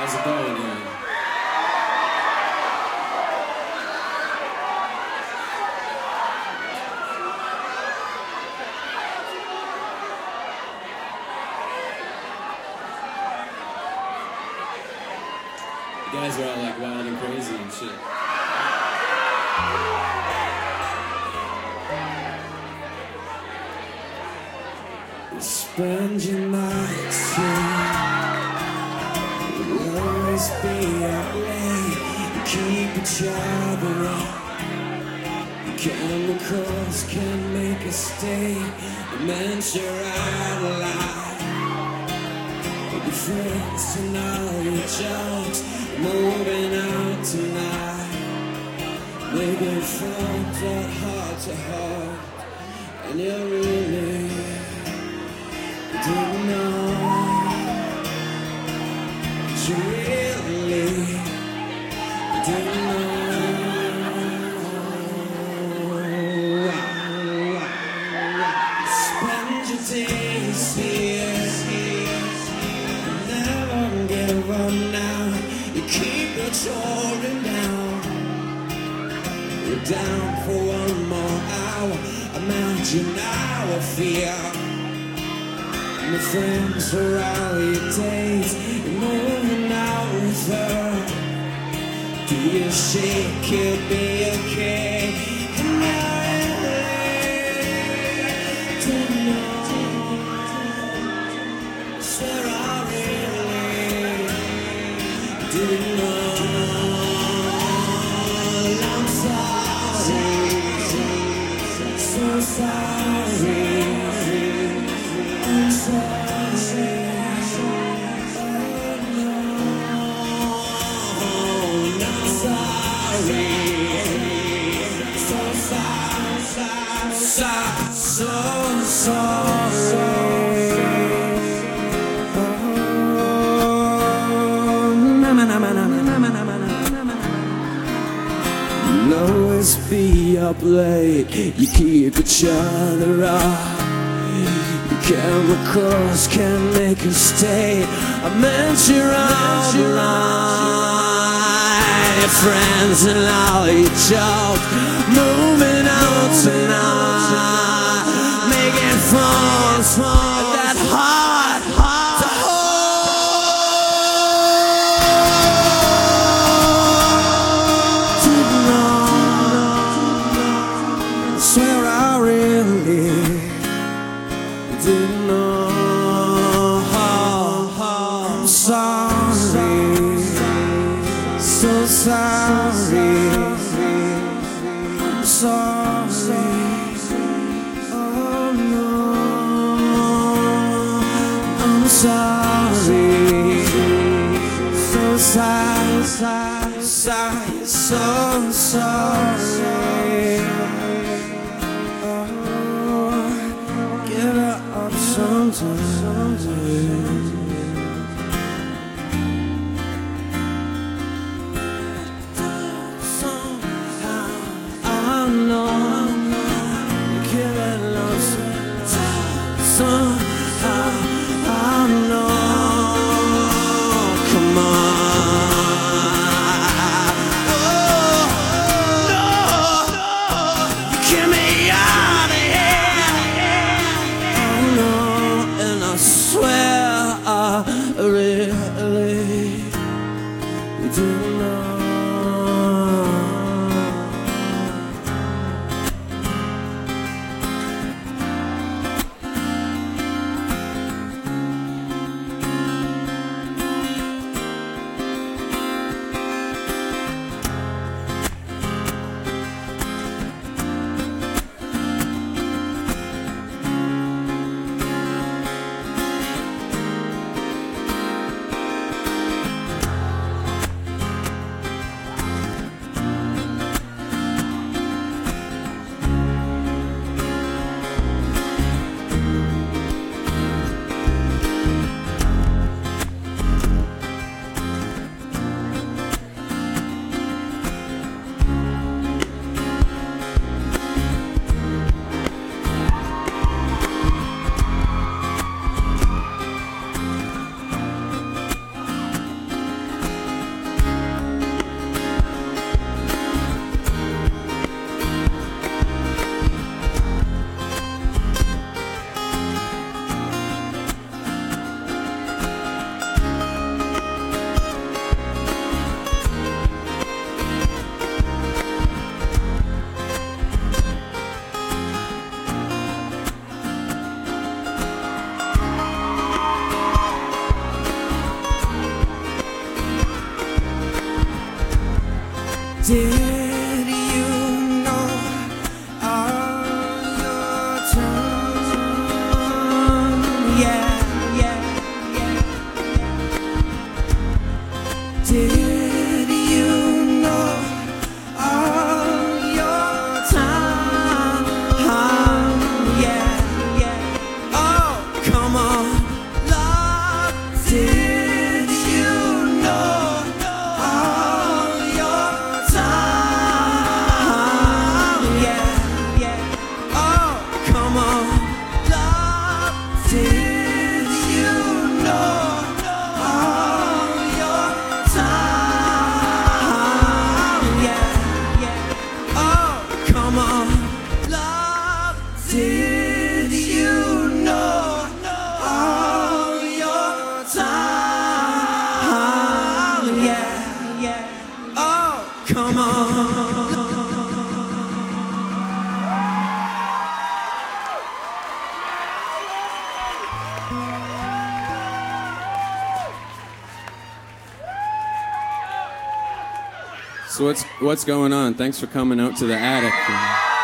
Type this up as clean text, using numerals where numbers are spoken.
How's it going here? You guys are all like wild and crazy and shit. You spend your nights here. You'll always be up late. You keep each other up. Chemicals can make us stay. The meant you're out alive. Your friends and all your jokes. Moving out tonight. Making friends that heart to heart. And you really didn't know. You really didn't know. Spend your days here. Never give up now. You keep your children down. You're down for one more hour. Imagine our fear. My friends for all your days. You're moving out with her. Do you shake it, be okay? And I really don't know. Swear I really didn't know. I'm sorry, so sorry. I'm sorry. So sorry. You'll always be up late. You keep each other up. Your chemicals can make us stay. I meant you're out alive. Your friends and all your jokes. Moving out tonight. Making phones that hard to hold. Didn't know. I swear I really didn't know. I'm sorry, so sorry. I'm sorry. Oh no, I'm sorry. So sorry, so sorry. Oh, give it up sometime. Did you know all your time? Yeah, yeah, yeah. Did you know all your time? Yeah, yeah. Oh, come on, love. Did you know all your time? Yeah, yeah. Oh, come on, love. Did you know all your time? Yeah, yeah. Oh, come on, love. Did you know all your time? Yeah, yeah. Oh, come on. So what's going on? Thanks for coming out to the attic.